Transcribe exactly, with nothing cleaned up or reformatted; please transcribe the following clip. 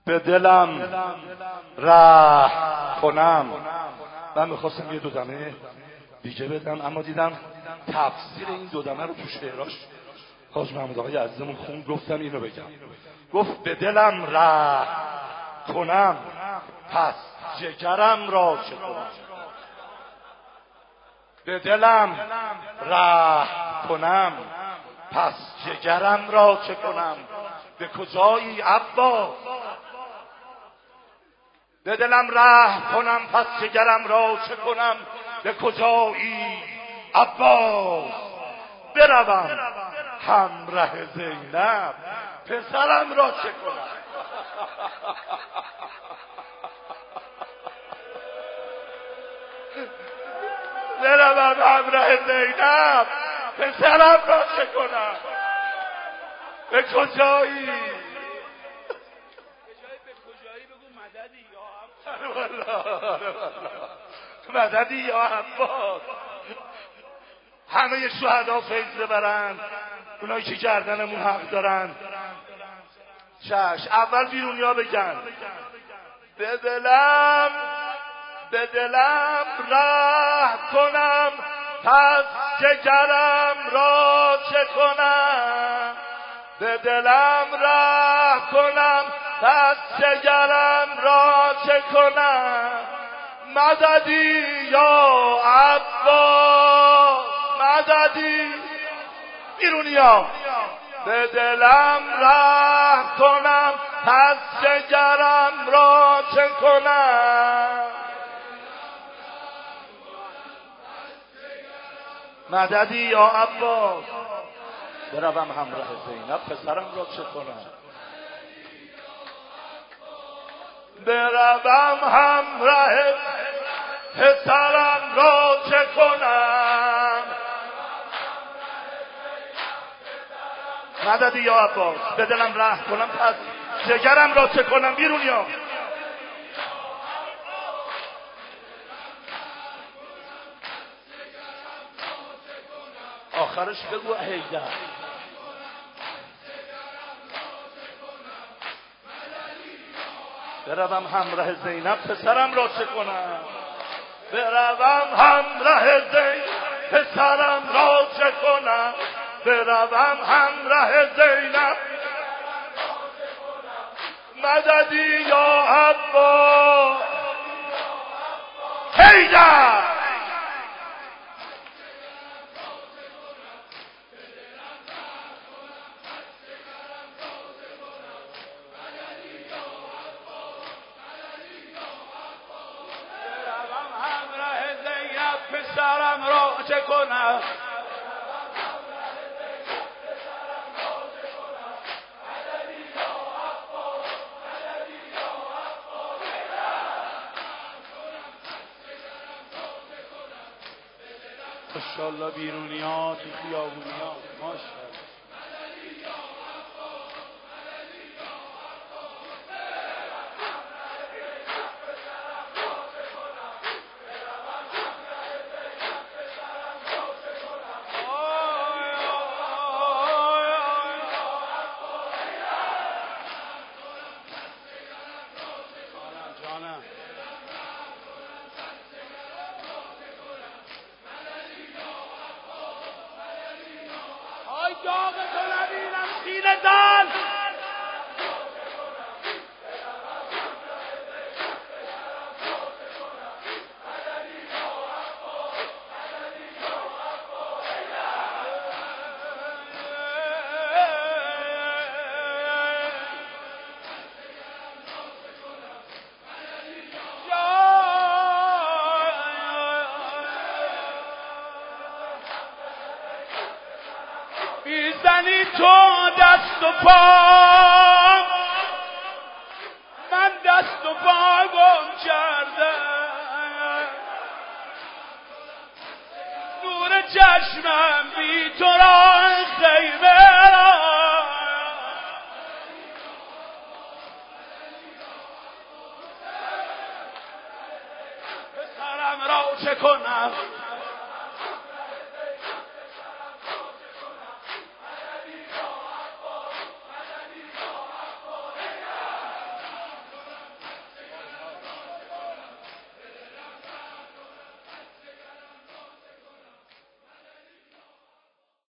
به دلم ره کنم. من میخواستم یه دو دمه دیگه بدم، اما دیدم تفسیر این دو دمه رو تو شعراش حاج محمود آقای عزیزمون خوند، گفتم اینو بگم. گفت به دلم ره کنم پس جگرم را چه کنم. به دلم ره کنم پس جگرم را چه کنم. به کجایی عباس؟ به دلم ره کنم پس جگرم را چه کنم. به کجایی عباس؟ بروم همراه زینب پسرم را چه کنم. بروم همراه زینب پسرم را چه کنم. به کجایی؟ مددی یا عباس. همه شهدا فیض ببرن، اونایی که گردنمون حق دارن. چش اول بیرونیا بگن به دلم به دلم ره کنم پس جگرم را چه کنم. به دلم ره کنم پس جگرم را چه کنم. مددی یا عباس مددی بیرونیا. به دلم ره کنم پس جگرم را چه کنم. مددی یا عباس. بروم همراه زینب پسرم را چه کنم. بروم همراه پسرم را چه کنم. مددی یا عباس. به دلم ره کنم پس جگرم را چه کنم. بیرونیا. آخرش بگو هیدر. بروم همراه زینب پسرم را چه کنم. بروم همراه زینب پسرم را چه کنم. بروم همراه زینب مددی یا عباس. هیدر. پسرم را چه کنم. ماشاءالله بیرونیات خیابونیات ماشاءالله. داغ تو نبینم سینه دان. میزنی تو دست و پا، من دست و پا گم کردم. نور چشمم بی تو را خیمه را. پسرم را چه کنم.